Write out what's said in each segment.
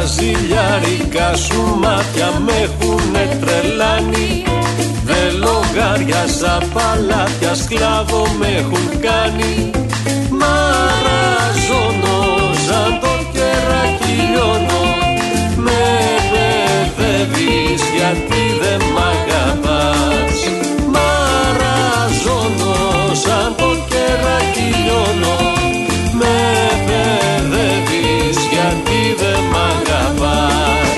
ζηλιάρικα σου μάτια με έχουνε τρελάνει. Δε λογάριαζα παλάτια, σκλάβο με έχουν κάνει. Μαραζώνω σαν το κεράκι λιώνω. Με παιδεύεις γιατί δεν μ' αγαπάς. Μαραζώνω σαν το κεράκι λιώνω. Με παιδεύεις γιατί δεν μ' αγαπάς.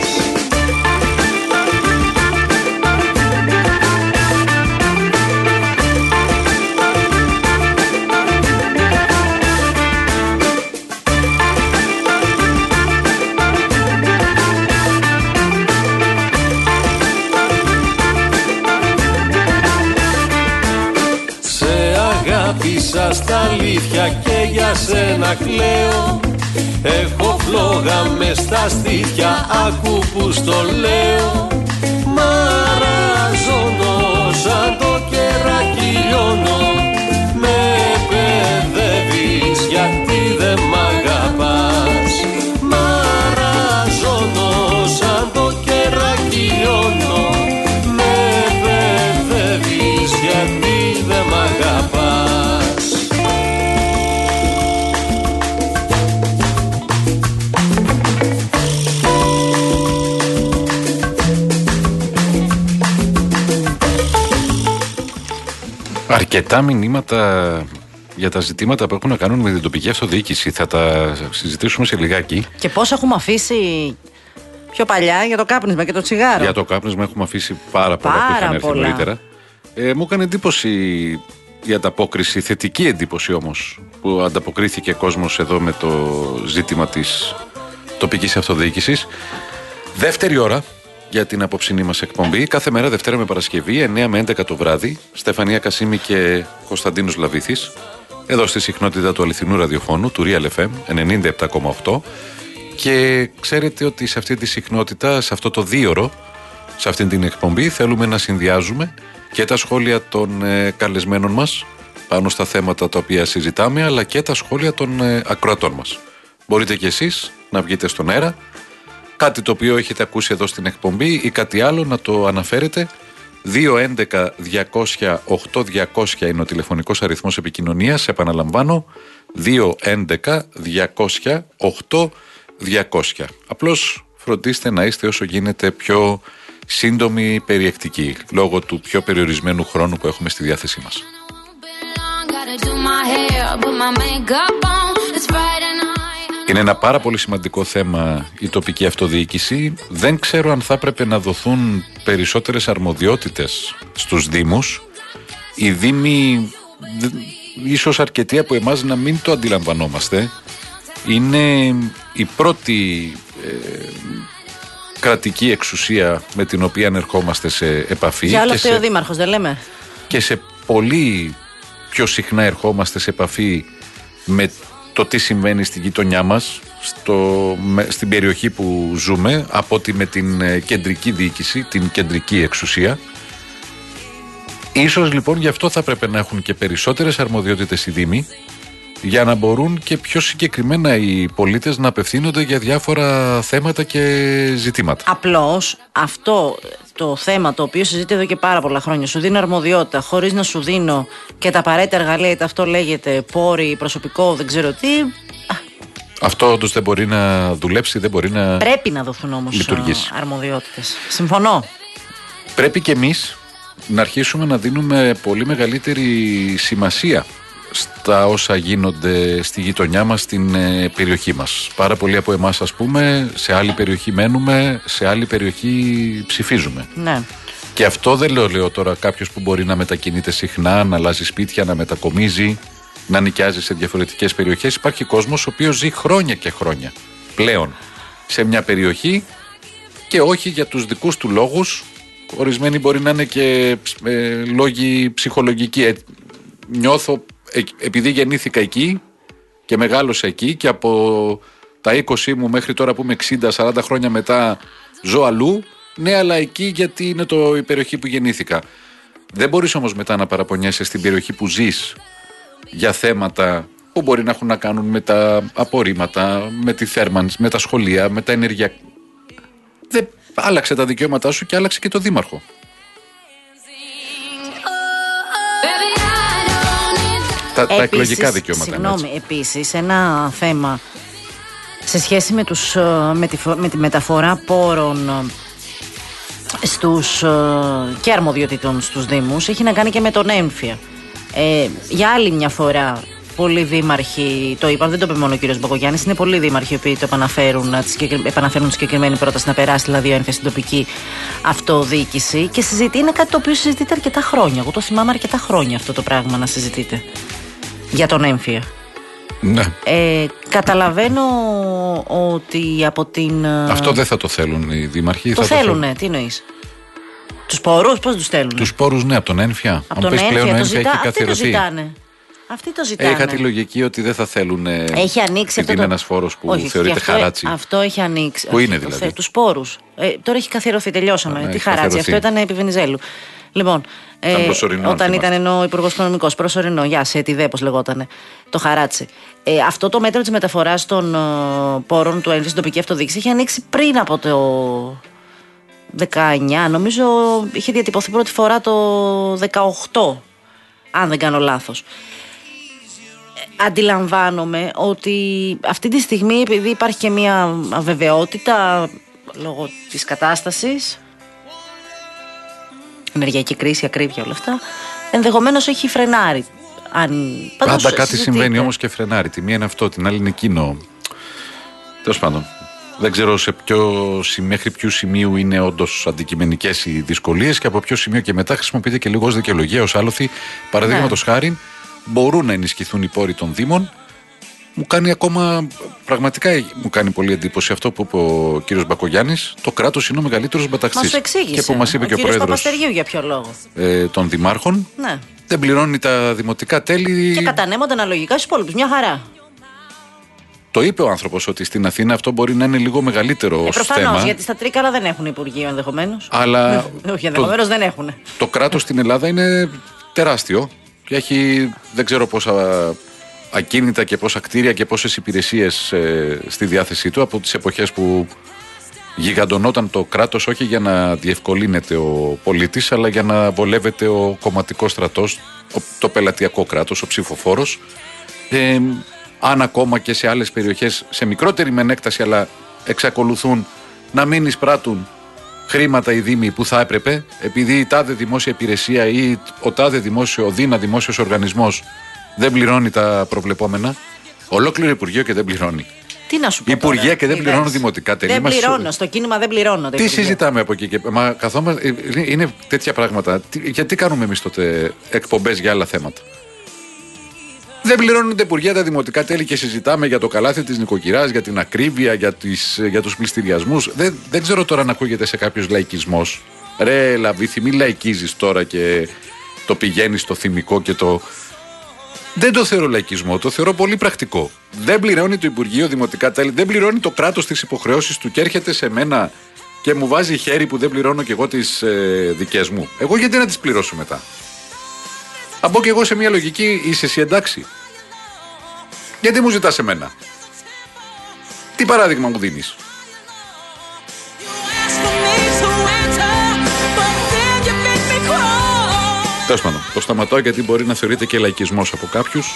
Αγάπησα στα αλήθεια και για σένα κλαίω. Έχω φλόγα μες στα στήθια, άκου που στο λέω. Μαραζώνω σαν το κεράκι λιώνω. Με παιδεύεις γιατί δεν μ' αγαπάς. Μαραζώνω σαν το κεράκι λιώνω. Με παιδεύεις γιατί δεν μ' αγαπάς. Αρκετά μηνύματα για τα ζητήματα που έχουν να κάνουν με την τοπική αυτοδιοίκηση. Θα τα συζητήσουμε σε λιγάκι. Και πώς έχουμε αφήσει πιο παλιά για το κάπνισμα και το τσιγάρο. Για το κάπνισμα έχουμε αφήσει πάρα πολλά που είχαν έρθει νωρίτερα. Μου έκανε εντύπωση η ανταπόκριση, θετική εντύπωση όμως, που ανταποκρίθηκε κόσμος εδώ με το ζήτημα της τοπικής αυτοδιοίκησης. Δεύτερη ώρα για την απόψινή μας εκπομπή. Κάθε μέρα Δευτέρα με Παρασκευή, 9 με 11 το βράδυ. Στεφανία Κασίμη και Κωνσταντίνος Λαβήθης. Εδώ στη συχνότητα του αληθινού ραδιοφώνου, του Real FM 97,8. Και ξέρετε ότι σε αυτή τη συχνότητα, σε αυτό το δίωρο, σε αυτή την εκπομπή, θέλουμε να συνδυάζουμε και τα σχόλια των καλεσμένων μας πάνω στα θέματα τα οποία συζητάμε, αλλά και τα σχόλια των ακροατών μας. Μπορείτε κι εσείς να βγείτε στον αέρα, κάτι το οποίο έχετε ακούσει εδώ στην εκπομπή ή κάτι άλλο να το αναφέρετε. 211-200-8200 είναι ο τηλεφωνικός αριθμός επικοινωνίας. Επαναλαμβάνω, 211-200-8200. Απλώς φροντίστε να είστε όσο γίνεται πιο σύντομοι, περιεκτικοί, λόγω του πιο περιορισμένου χρόνου που έχουμε στη διάθεσή μας. Είναι ένα πάρα πολύ σημαντικό θέμα η τοπική αυτοδιοίκηση. Δεν ξέρω αν θα έπρεπε να δοθούν περισσότερες αρμοδιότητες στους Δήμους. Οι Δήμοι, ίσως αρκετοί από εμάς να μην το αντιλαμβανόμαστε, είναι η πρώτη κρατική εξουσία με την οποία ερχόμαστε σε επαφή. Για όλα φταίει ο Δήμαρχος, δεν λέμε. Και σε πολύ πιο συχνά ερχόμαστε σε επαφή με το τι συμβαίνει στη γειτονιά μας, στην περιοχή που ζούμε, από ότι με την κεντρική διοίκηση, την κεντρική εξουσία. Ίσως λοιπόν γι' αυτό θα πρέπει να έχουν και περισσότερες αρμοδιότητες οι Δήμοι, για να μπορούν και πιο συγκεκριμένα οι πολίτες να απευθύνονται για διάφορα θέματα και ζητήματα. Απλώς αυτό το θέμα το οποίο συζητείται εδώ και πάρα πολλά χρόνια, σου δίνω αρμοδιότητα χωρίς να σου δίνω και τα απαραίτητα εργαλεία, είτε αυτό λέγεται πόροι, προσωπικό, δεν ξέρω τι. Αυτό όντως δεν μπορεί να δουλέψει, δεν μπορεί να. Πρέπει να δοθούν όμως αρμοδιότητες. Συμφωνώ. Πρέπει και εμείς να αρχίσουμε να δίνουμε πολύ μεγαλύτερη σημασία στα όσα γίνονται στη γειτονιά μας, στην περιοχή μας. Πάρα πολλοί από εμάς, ας πούμε, σε άλλη περιοχή μένουμε, σε άλλη περιοχή ψηφίζουμε. Ναι. Και αυτό δεν λέω τώρα κάποιος που μπορεί να μετακινείται συχνά, να αλλάζει σπίτια, να μετακομίζει, να νοικιάζει σε διαφορετικές περιοχές. Υπάρχει κόσμος ο οποίος ζει χρόνια και χρόνια πλέον σε μια περιοχή και όχι για τους δικούς του λόγους. Ορισμένοι μπορεί να είναι και λόγοι ψυχολογικοί. Νιώθω, επειδή γεννήθηκα εκεί και μεγάλωσα εκεί και από τα 20 μου μέχρι τώρα που είμαι 60-40 χρόνια μετά ζω αλλού, ναι, αλλά εκεί γιατί είναι η περιοχή που γεννήθηκα. Δεν μπορείς όμως μετά να παραπονιέσαι στην περιοχή που ζεις για θέματα που μπορεί να έχουν να κάνουν με τα απορρίμματα, με τη θέρμανση, με τα σχολεία, με τα δεν άλλαξε τα δικαιώματά σου και άλλαξε και το δήμαρχο. Τα εκλογικά δικαιώματα. Συγγνώμη, επίσης ένα θέμα σε σχέση με τη μεταφορά πόρων και αρμοδιοτήτων στους Δήμους έχει να κάνει και με τον έμφυα. Για άλλη μια φορά πολλοί δήμαρχοι το είπαν, δεν το είπε μόνο ο κύριος Μπακογιάννης, είναι πολλοί δήμαρχοι οι οποίοι το επαναφέρουν τη συγκεκριμένη πρόταση να περάσει δηλαδή ο έμφυα στην τοπική αυτοδιοίκηση και είναι κάτι το οποίο συζητείται αρκετά χρόνια. Εγώ το θυμάμαι αρκετά χρόνια αυτό το πράγμα να συζητείτε για τον έμφυα. Ναι. Καταλαβαίνω ότι από την. Αυτό δεν θα το θέλουν οι δήμαρχοι. Το θέλουνε, τι εννοείς? Τους πόρους, πώς τους θέλουν? Τους πόρους, ναι, από τον έμφυα. Από τον έμφυα, πλέον έμφυα έχει καθιερωθεί. Αυτοί το ζητάνε. Είχα τη λογική ότι δεν θα θέλουν. Έχει ανοίξει αυτό. Είναι ένας φόρος που θεωρείται χαράτσι. Αυτό έχει ανοίξει. Πού είναι δηλαδή? Τους πόρους. Τώρα έχει καθιερωθεί, τελειώσαμε. Τι χαράτσι? Αυτό ήταν επί Βενιζέλου. Λοιπόν, όταν ήταν ενώ Υπουργός Οικονομικός, προσωρινό, σε τη ΔΕ, πώς λεγότανε, το χαράτσι. Αυτό το μέτρο της μεταφοράς των πόρων του έμφυα στην τοπική αυτοδιοίκηση είχε ανοίξει πριν από το 19, νομίζω είχε διατυπωθεί πρώτη φορά το 18, αν δεν κάνω λάθος. Αντιλαμβάνομαι ότι αυτή τη στιγμή, επειδή υπάρχει και μια αβεβαιότητα λόγω της κατάστασης, ενεργειακή κρίση, ακρίβεια, όλα αυτά, ενδεχομένως έχει φρενάρει. Πάντα κάτι συμβαίνει όμως και φρενάρει. Τη μία είναι αυτό, την άλλη είναι εκείνο. Τέλος πάντων. Δεν ξέρω μέχρι ποιου σημείου είναι όντως αντικειμενικές οι δυσκολίες και από ποιο σημείο και μετά χρησιμοποιείται και λίγο ως δικαιολογία, ως άλοθη. Παραδείγματος χάριν, μπορούν να ενισχυθούν οι πόροι των Δήμων. Πραγματικά μου κάνει πολύ εντύπωση αυτό που είπε ο κύριος Μπακογιάννης. Το κράτος είναι ο μεγαλύτερος μπαταξής. Μας το εξήγησε. Και που μας είπε ο και ο πρόεδρος Παπαστεργίου για ποιο λόγο. Των δημάρχων. Ναι. Δεν πληρώνει τα δημοτικά τέλη. Και κατανέμονται αναλογικά στους υπόλοιπους. Μια χαρά. Το είπε ο άνθρωπος ότι στην Αθήνα αυτό μπορεί να είναι λίγο μεγαλύτερο ως θέμα. Προφανώς, γιατί στα Τρίκαλα δεν έχουν υπουργείο ενδεχομένως. Αλλά όχι, ενδεχομένως δεν έχουν. Το κράτος στην Ελλάδα είναι τεράστιο και έχει δεν ξέρω πόσα ακίνητα και πόσα κτίρια και πόσες υπηρεσίες στη διάθεσή του από τις εποχές που γιγαντωνόταν το κράτος, όχι για να διευκολύνεται ο πολίτης, αλλά για να βολεύεται ο κομματικός στρατός, το πελατειακό κράτος, ο ψηφοφόρος. Αν ακόμα και σε άλλες περιοχές, σε μικρότερη μεν έκταση, αλλά εξακολουθούν να μην εισπράττουν χρήματα οι δήμοι που θα έπρεπε, επειδή η τάδε δημόσια υπηρεσία ή ο τάδε δημόσιος οργανισμός δεν πληρώνει τα προβλεπόμενα. Ολόκληρο Υπουργείο και δεν πληρώνει. Τι να σου πω. Υπουργεία και δεν πληρώνουν δημοτικά τέλη. Δεν πληρώνω. Στο κίνημα δεν πληρώνω. Τι συζητάμε από εκεί και καθόμαστε. Είναι τέτοια πράγματα. Γιατί κάνουμε εμείς τότε εκπομπές για άλλα θέματα? Δεν πληρώνουν τα υπουργεία τα δημοτικά τέλη και συζητάμε για το καλάθι της νοικοκυράς, για την ακρίβεια, για τους πληστηριασμούς. Δεν ξέρω τώρα αν ακούγεται σε κάποιος λαϊκισμός. Ρε Λαβίθη, μη λαϊκίζεις τώρα και το πηγαίνεις στο θυμικό και το. Δεν το θεωρώ λαϊκισμό, το θεωρώ πολύ πρακτικό. Δεν πληρώνει το Υπουργείο δημοτικά τέλη, δεν πληρώνει το κράτος τις υποχρεώσεις του και έρχεται σε μένα και μου βάζει χέρι που δεν πληρώνω και εγώ τις δικές μου. Εγώ γιατί να τις πληρώσω μετά? Θα μπω και εγώ σε μια λογική, είσαι εσύ εντάξει? Γιατί μου ζητάς εμένα? Τι παράδειγμα μου δίνεις? Τέλος πάντων, το σταματάω γιατί μπορεί να θεωρείται και λαϊκισμός από κάποιους.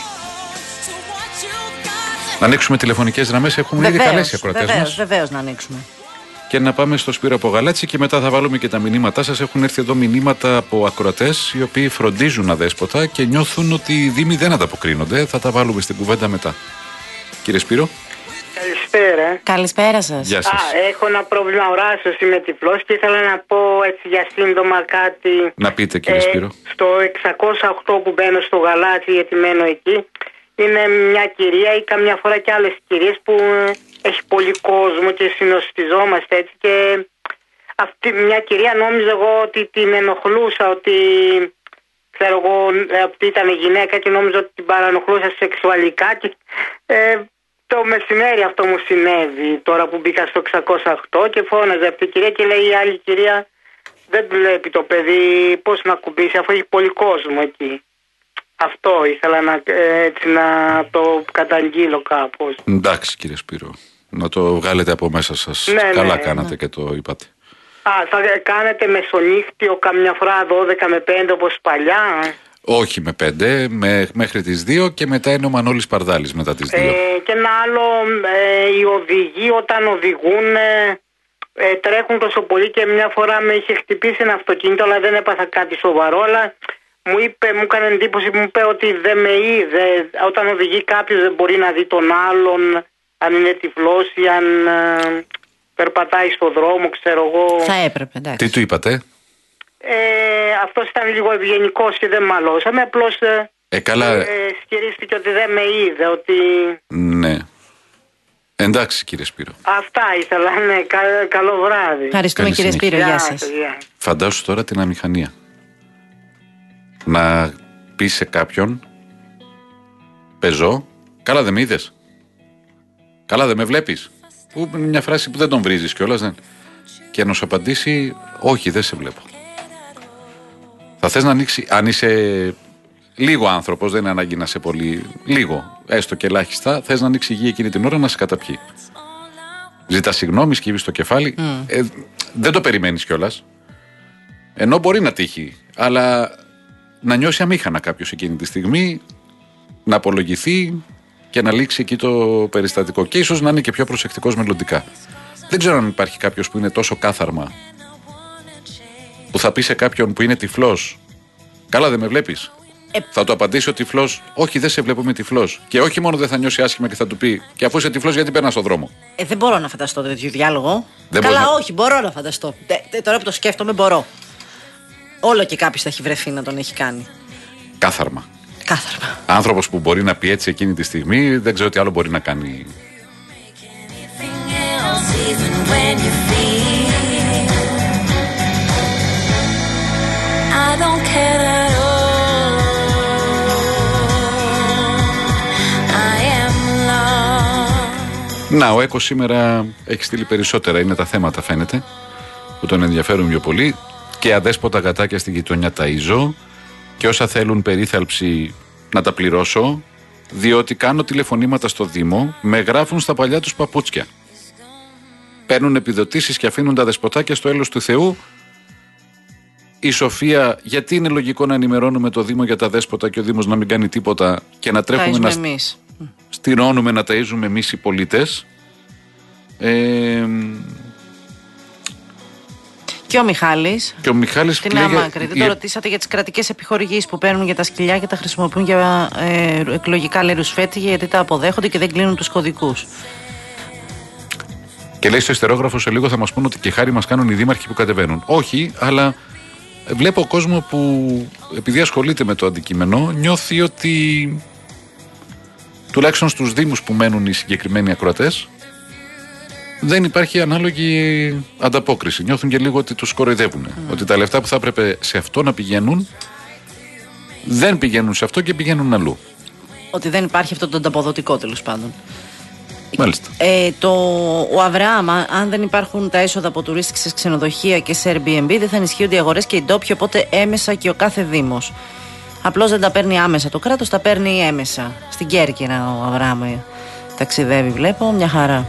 Να ανοίξουμε τηλεφωνικές γραμμές, έχουμε ήδη καλέσει ακροατές μας. Βεβαίως να ανοίξουμε. Και να πάμε στο Σπύρο από Γαλάτσι και μετά θα βάλουμε και τα μηνύματά σας. Έχουν έρθει εδώ μηνύματα από ακροατές οι οποίοι φροντίζουν αδέσποτα και νιώθουν ότι οι δήμοι δεν ανταποκρίνονται. Θα τα βάλουμε στην κουβέντα μετά. Κύριε Σπύρο. Καλησπέρα. Καλησπέρα σας. Γεια σας. Έχω ένα πρόβλημα οράσεως, είμαι τυφλός και ήθελα να πω έτσι για σύντομα κάτι. Να πείτε κύριε Σπύρο. Στο 608 που μπαίνω στο Γαλάτσι, γιατί μένω εκεί, είναι μια κυρία ή καμιά φορά και άλλες κυρίες που έχει πολύ κόσμο και συνοστιζόμαστε έτσι, και αυτή μια κυρία νόμιζα εγώ ότι την ενοχλούσα, ότι ξέρω εγώ ότι ήταν γυναίκα και νόμιζα ότι την παρανοχλούσα σεξουαλικά και το μεσημέρι αυτό μου συνέβη τώρα που μπήκα στο 608 και φώναζε αυτή η κυρία και λέει η άλλη κυρία δεν βλέπει το παιδί πώς να κουμπίσει αφού έχει πολύ κόσμο εκεί. Αυτό ήθελα να το καταγγείλω κάπως. Εντάξει κύριε Σπύρο. Να το βγάλετε από μέσα σας. Καλά κάνατε και το είπατε. Θα κάνετε μεσονύχτιο καμιά φορά 12 με 5 όπως παλιά? Όχι με 5, μέχρι τις 2 και μετά είναι ο Μανώλης Παρδάλης μετά τις 2. Και ένα άλλο, οι οδηγοί όταν οδηγούν τρέχουν τόσο πολύ και μια φορά με είχε χτυπήσει ένα αυτοκίνητο, αλλά δεν έπαθα κάτι σοβαρό, αλλά μου έκανε εντύπωση που μου είπε ότι δεν με είδε. Όταν οδηγεί κάποιος δεν μπορεί να δει τον άλλον, αν είναι τυφλός ή αν περπατάει στο δρόμο, ξέρω εγώ. Θα έπρεπε, εντάξει. Τι του είπατε? Αυτός ήταν λίγο ευγενικός και δεν μαλώσαμε, απλώς σκυρίστηκε ότι δεν με είδε, ότι... Ναι. Εντάξει κύριε Σπύρο. Αυτά ήθελα, ναι, καλό βράδυ. Ευχαριστούμε κύριε Σπύρο, γεια σας. Φαντάσου τώρα την αμηχανία. Να πει σε κάποιον, πεζό, καλά δεν με είδες, καλά δεν με βλέπεις, που είναι μια φράση που δεν τον βρίζεις κιόλας, δεν. Και να σου απαντήσει, όχι δεν σε βλέπω. Θα θες να ανοίξει, αν είσαι λίγο άνθρωπος, δεν είναι ανάγκη να είσαι πολύ, λίγο, έστω και ελάχιστα, θες να ανοίξει η γη εκείνη την ώρα να σε καταπιεί. Ζητά συγγνώμη, σκύβεις το κεφάλι, δεν το περιμένεις κιόλας, ενώ μπορεί να τύχει, αλλά να νιώσει αμήχανα κάποιος εκείνη τη στιγμή, να απολογηθεί και να λήξει εκεί το περιστατικό. Και ίσως να είναι και πιο προσεκτικός μελλοντικά. Δεν ξέρω αν υπάρχει κάποιος που είναι τόσο κάθαρμα, που θα πει σε κάποιον που είναι τυφλός, καλά δεν με βλέπεις. Θα του απαντήσει ο τυφλός, όχι δεν σε βλέπω, είμαι τυφλός. Και όχι μόνο δεν θα νιώσει άσχημα και θα του πει, και αφού είσαι τυφλός γιατί περνάς στον δρόμο. Δεν μπορώ να φανταστώ τέτοιο διάλογο. Καλά, όχι, μπορώ να φανταστώ. Τώρα που το σκέφτομαι, μπορώ. Όλο και κάποιος θα έχει βρεθεί να τον έχει κάνει. Κάθαρμα. Κάθαρμα. Άνθρωπος που μπορεί να πει έτσι εκείνη τη στιγμή, δεν ξέρω τι άλλο μπορεί να κάνει. Να, ο Έκος σήμερα έχει στείλει περισσότερα, είναι τα θέματα φαίνεται, που τον ενδιαφέρουν πιο πολύ. Και αδέσποτα γατάκια στη γειτονιά ταΐζω και όσα θέλουν περίθαλψη να τα πληρώσω, διότι κάνω τηλεφωνήματα στο Δήμο, με γράφουν στα παλιά τους παπούτσια. Παίρνουν επιδοτήσεις και αφήνουν τα δεσποτάκια στο έλεος του Θεού. Η Σοφία, γιατί είναι λογικό να ενημερώνουμε το Δήμο για τα δέσποτα και ο Δήμος να μην κάνει τίποτα και να τρέχουμε να στηρώνουμε, να ταΐζουμε εμείς οι πολίτες. Και ο Μιχάλης. Την Αμάκρη. Δεν το ρωτήσατε για τις κρατικές επιχορηγήσεις που παίρνουν για τα σκυλιά και τα χρησιμοποιούν για εκλογικά, λέει, ρουσφέτια, γιατί τα αποδέχονται και δεν κλείνουν τους κωδικούς. Και λέει στο ιστερόγραφο σε λίγο θα μας πούν ότι και χάρη μας κάνουν οι δήμαρχοι που κατεβαίνουν. Όχι, αλλά βλέπω κόσμο που επειδή ασχολείται με το αντικείμενο νιώθει ότι τουλάχιστον στους δήμους που μένουν οι συγκεκριμένοι ακροατές δεν υπάρχει ανάλογη ανταπόκριση. Νιώθουν και λίγο ότι τους κοροϊδεύουν. Ότι τα λεφτά που θα έπρεπε σε αυτό να πηγαίνουν δεν πηγαίνουν σε αυτό και πηγαίνουν αλλού. Ότι δεν υπάρχει αυτό το ανταποδοτικό, τέλος πάντων. Μάλιστα. Ο Αβραάμ, αν δεν υπάρχουν τα έσοδα από τουρίστικες σε ξενοδοχεία και σε Airbnb, δεν θα ενισχύονται οι αγορές και οι ντόπιοι, οπότε έμεσα και ο κάθε δήμος. Απλώς δεν τα παίρνει άμεσα το κράτος, τα παίρνει έμεσα. Στην Κέρκυρα ο Αβραάμ ταξιδεύει, βλέπω, μια χαρά.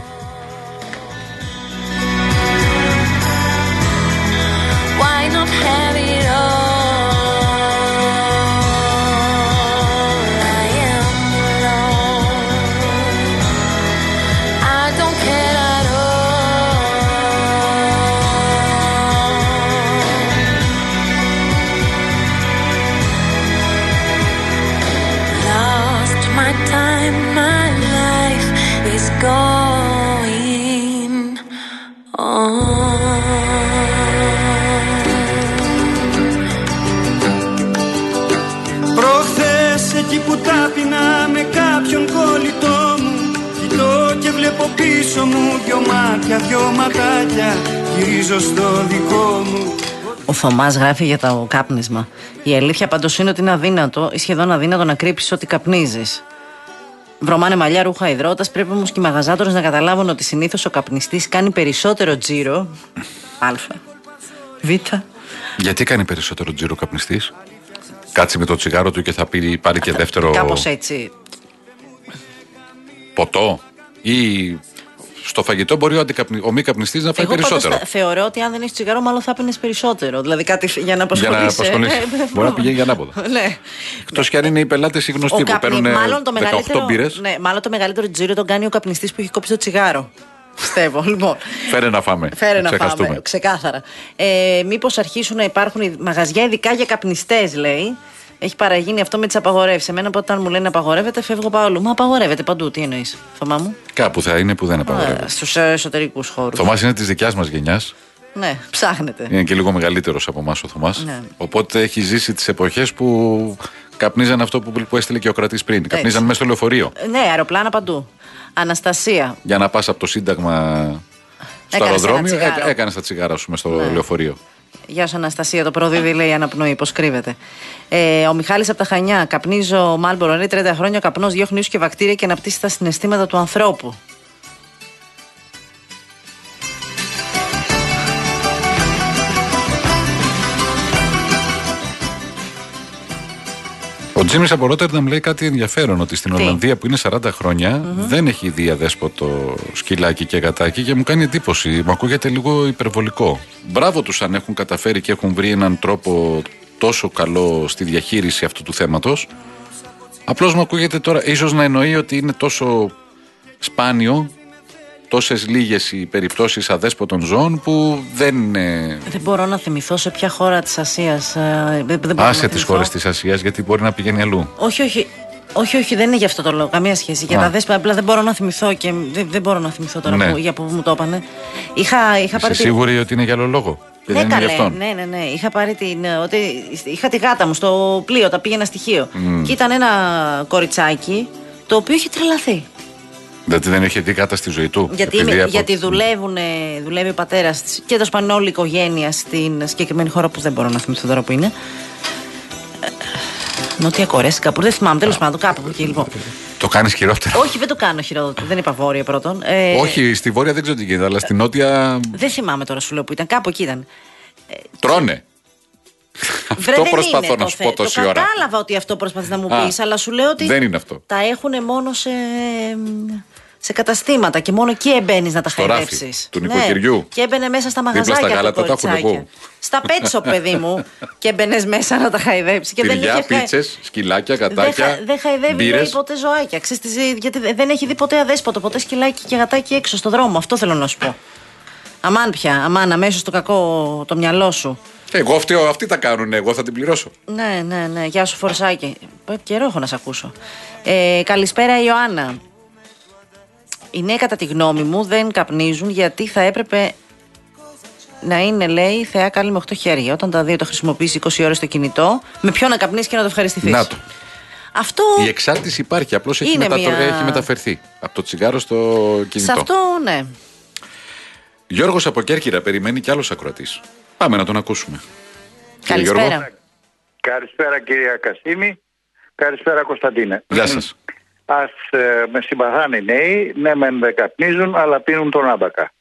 Προχθές εκεί που τάπινα με κάποιον κολλητό μου, κοιτώ και βλέπω πίσω μου δυο μάτια, δυο ματάκια, γυρίζω στο δικό μου. Ο Θωμάς γράφει για το κάπνισμα. Η αλήθεια πάντως είναι ότι είναι αδύνατο ή σχεδόν αδύνατο να κρύψεις ότι καπνίζεις. Βρωμάνε μαλλιά, ρούχα, υδρότας. Πρέπει όμως και οι μαγαζάτορες να καταλάβουν ότι συνήθως ο καπνιστής κάνει περισσότερο τζίρο. Α. Β. Γιατί κάνει περισσότερο τζίρο ο καπνιστής? Κάτσει με το τσιγάρο του και θα πάρει και δεύτερο. Κάπως έτσι. Ποτό ή Στο φαγητό μπορεί ο μη καπνιστής να φάει περισσότερο. Εγώ θεωρώ ότι αν δεν έχεις τσιγάρο, μάλλον θα πίνεις περισσότερο. Δηλαδή κάτι για να απασχολήσεις. Μπορεί να πηγαίνει για ανάποδα. Ναι. Εκτός κι αν είναι οι πελάτες οι γνωστοί που παίρνουν 18 μπύρες. Ναι, μάλλον το μεγαλύτερο τζίρο τον κάνει ο καπνιστής που έχει κόψει το τσιγάρο. Πιστεύω. Λοιπόν. Φέρε να φάμε. Ξεκάθαρα. Μήπως αρχίσουν να υπάρχουν μαγαζιά ειδικά για καπνιστές, λέει. Έχει παραγίνει αυτό με τις απαγορεύσεις. Εμένα όταν μου λένε απαγορεύεται, φεύγω πάω. Μα απαγορεύεται παντού. Τι εννοείς, Θωμά μου? Κάπου θα είναι που δεν απαγορεύεται. Στους εσωτερικούς χώρους. Θωμάς είναι της δικιάς μας γενιάς. Ναι, ψάχνεται. Είναι και λίγο μεγαλύτερος από εμάς ο Θωμάς. Ναι. Οπότε έχει ζήσει τις εποχές που καπνίζαν αυτό που έστειλε και ο κρατής πριν. Καπνίζαν μέσα στο λεωφορείο. Ναι, αεροπλάνα παντού. Αναστασία. Για να πας από το Σύνταγμα στο αεροδρόμιο, έκανες τα τσιγάρα σου μες στο λεωφορείο. Γεια σου Αναστασία, το προδίδει λέει αναπνοή, πως κρύβεται. Ο Μιχάλης από τα Χανιά. Καπνίζω Μάλμπορο, λέει 30 χρόνια. Ο καπνός διώχνει ίσους και βακτήρια και αναπτύσσει τα συναισθήματα του ανθρώπου. Ο Τζίμις από Ρότερνταμ λέει κάτι ενδιαφέρον, ότι στην Ολλανδία που είναι 40 χρόνια δεν έχει δει αδέσποτο σκυλάκι και γατάκι και μου κάνει εντύπωση. Μου ακούγεται λίγο υπερβολικό. Μπράβο τους αν έχουν καταφέρει και έχουν βρει έναν τρόπο τόσο καλό στη διαχείριση αυτού του θέματος. Απλώς μου ακούγεται τώρα, ίσως να εννοεί ότι είναι τόσο σπάνιο, τόσες λίγες οι περιπτώσεις αδέσποτων ζώων που δεν είναι. Δεν μπορώ να θυμηθώ σε ποια χώρα της Ασίας. Άσε τις χώρες της Ασίας, γιατί μπορεί να πηγαίνει αλλού. Όχι, δεν είναι γι' αυτό το λόγο. Καμία σχέση. Για τα δέσποτα, απλά δεν μπορώ να θυμηθώ και δεν μπορώ να θυμηθώ τώρα για που μου το είπανε. Είσαι σίγουρη ότι είναι για άλλο λόγο? Ναι, ναι. Είχα πάρει είχα τη γάτα μου στο πλοίο, τα πήγαινα στοιχείο. Και ήταν ένα κοριτσάκι το οποίο είχε τρελαθεί. Δηλαδή δεν έχει δει γάτα στη ζωή του? Γιατί δουλεύει ο πατέρας της και το σπανό όλη η οικογένεια στην συγκεκριμένη χώρα που δεν μπορώ να θυμηθώ τώρα που είναι. Νότια Κορέα, κάπου δεν θυμάμαι, τέλος πάντων, κάπου εκεί λοιπόν. Το κάνεις χειρότερο? Όχι, δεν το κάνω χειρότερο. Δεν είπα βόρεια πρώτον. Όχι, στη βόρεια δεν ξέρω τι γίνεται, αλλά στη νότια. Δεν θυμάμαι τώρα, σου λέω που ήταν. Κάπου εκεί ήταν. Τρώνε. Αυτό προσπαθώ να σου πω τόση ώρα. Κατάλαβα ότι αυτό προσπαθείς να μου πεις, αλλά σου λέω ότι. Δεν είναι αυτό. Τα έχουν μόνο σε καταστήματα και μόνο εκεί έμπαινες να τα χαϊδέψεις. Του νοικοκυριού. Και έμπαινε μέσα στα μαγαζάκια. Στα γάλατα τα έχουν εγώ. Στα πέτσο, παιδί μου. Και έμπαινες μέσα να τα χαϊδέψεις. Τυριά, πίτσες, σκυλάκια, γατάκια. Δεν χαϊδεύει ποτέ ζωάκια. Γιατί δεν έχει δει ποτέ αδέσποτο, ποτέ σκυλάκι και γατάκι έξω στο δρόμο. Αυτό θέλω να σου πω. Αμάν αμέσως το κακό το μυαλό σου. Εγώ αυτοί τα κάνουν, εγώ θα την πληρώσω. Ναι. Γεια σου Φορσάκη. Καιρό έχω να σε ακούσω. Καλησπέρα Ιωάννα. Οι νέοι κατά τη γνώμη μου δεν καπνίζουν γιατί θα έπρεπε να είναι, λέει, θεά καλή με 8 χέρια. Όταν τα δύο το χρησιμοποιήσει 20 ώρες στο κινητό, με ποιο να καπνίσει και να το ευχαριστηθείς. Να το. Αυτό... Η εξάρτηση υπάρχει, απλώς έχει μεταφερθεί από το τσιγάρο στο κινητό. Σε αυτό, ναι. Γιώργος από Κέρκυρα περιμένει κι άλλος ακροατής. Πάμε να τον ακούσουμε. Καλησπέρα. Καλησπέρα κυρία Κασίμη. Καλησπέρα Κωνσταντίνε. Γεια σας. Ας με συμπαθάνε οι νέοι, ναι μεν δεν καπνίζουν αλλά πίνουν τον άμπακα.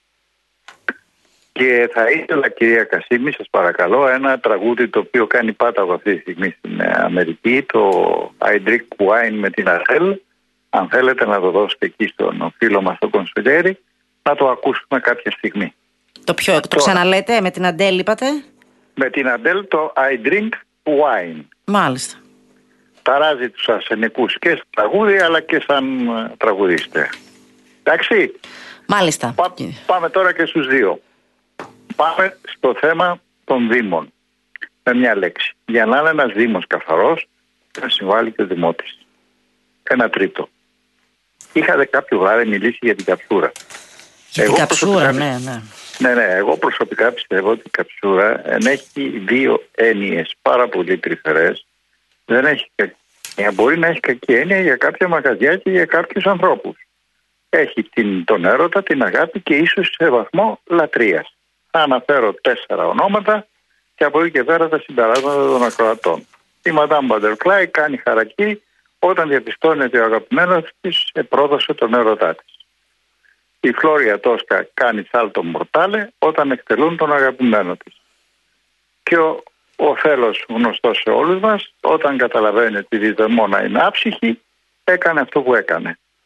Και θα ήθελα κυρία Κασίμη, σας παρακαλώ, ένα τραγούδι το οποίο κάνει πάταγο αυτή τη στιγμή στην Αμερική, το I Drink Wine με την Adele. Αν θέλετε να το δώσετε εκεί στον φίλο μας τον Κονσουλιέρη, να το ακούσουμε κάποια στιγμή. Το ξαναλέτε, με την Adele είπατε? Με την Adele το I Drink Wine. Μάλιστα. Ταράζει τους αρσενικούς και στο τραγούδι αλλά και σαν τραγουδίστε. Εντάξει. Μάλιστα. Πάμε τώρα και στους δύο. Πάμε στο θέμα των δήμων. Με μια λέξη. Για να είναι ένας δήμος καθαρός θα συμβάλλει και ο δημότης. Ένα τρίτο. Είχατε κάποιο βράδυ μιλήσει για την καψούρα. Για την καψούρα, ναι. Ναι, εγώ προσωπικά πιστεύω ότι η καψούρα έχει δύο έννοιες πάρα πολύ τρυφερές. Δεν έχει μπορεί να έχει κακή έννοια για κάποια μαγαζιά και για κάποιους ανθρώπους. Έχει τον έρωτα, την αγάπη και ίσως σε βαθμό λατρείας. Θα αναφέρω 4 ονόματα και από εκεί και πέρα τα συμπεράσματα των ακροατών. Η Madame Butterfly κάνει χαρακή όταν διαπιστώνει ότι ο αγαπημένος της επρόδωσε τον έρωτά της. Η Φλόρια Τόσκα κάνει σάλτο μορτάλε όταν εκτελούν τον αγαπημένο της. Και ο Θέλος, γνωστός σε όλους μας, όταν καταλαβαίνει ότι η Διδεμόνα είναι άψυχη, έκανε αυτό που έκανε.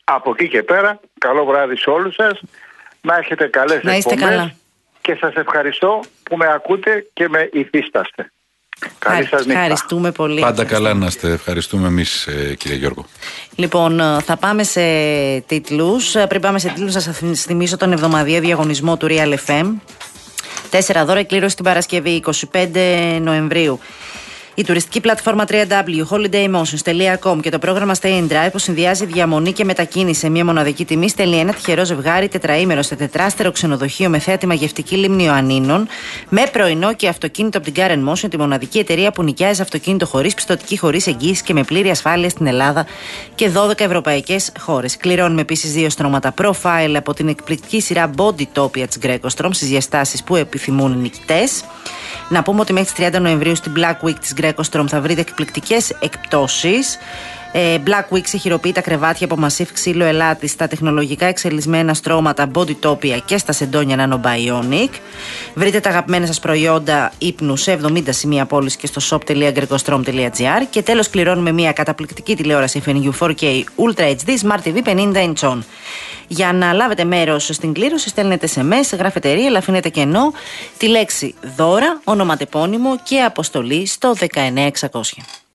Από εκεί και πέρα, καλό βράδυ σε όλους σας. Να έχετε καλές εκπομπές. Και σας ευχαριστώ που με ακούτε και με υφίσταστε. Καλή σας νύχτα. Ευχαριστούμε πολύ. Πάντα καλά να είστε. Ευχαριστούμε εμείς, κύριε Γιώργο. Λοιπόν, θα πάμε σε τίτλους. Πριν πάμε σε τίτλους, θα σας θυμίσω τον εβδομαδιαίο διαγωνισμό του Real FM. 4 δώρα εκκλήρωση την Παρασκευή, 25 Νοεμβρίου. Η τουριστική πλατφόρμα www.holidaymotions.com και το πρόγραμμα Stay in Drive που συνδυάζει διαμονή και μετακίνηση σε μια μοναδική τιμή στέλνει ένα τυχερό ζευγάρι τετραήμερο σε τετράστερο ξενοδοχείο με θέα τη μαγευτική λίμνη Ιωαννίνων με πρωινό και αυτοκίνητο από την Karen Motion, τη μοναδική εταιρεία που νοικιάζει αυτοκίνητο χωρίς πιστωτική, χωρίς εγγύηση και με πλήρη ασφάλεια στην Ελλάδα και 12 ευρωπαϊκές χώρες. Κληρώνουμε επίσης 2 στρώματα profile από την εκπληκτική σειρά Bodytopia της Greco-Strom στις διαστάσεις που επιθυμούν οι νικητές. Να πούμε ότι μέχρι τις 30 Νοεμβρίου στην Black Week της Greco-Strom θα βρείτε εκπληκτικές εκπτώσεις. Black Week ξεχειροποιεί τα κρεβάτια από μασίφ ξύλο ελάτι στα τεχνολογικά εξελισμένα στρώματα Bodytopia και στα σεντόνια Nano Bionic. Βρείτε τα αγαπημένα σας προϊόντα ύπνου σε 70 σημεία πώληση και στο shop.grecostrom.gr. Και τέλος κληρώνουμε μια καταπληκτική τηλεόραση FNU 4K Ultra HD Smart TV 50 inch. Για να λάβετε μέρος στην κλήρωση στέλνετε SMS, γράφετε real, αφήνετε κενό, τη λέξη δώρα, ονοματεπώνυμο και αποστολή στο 19600.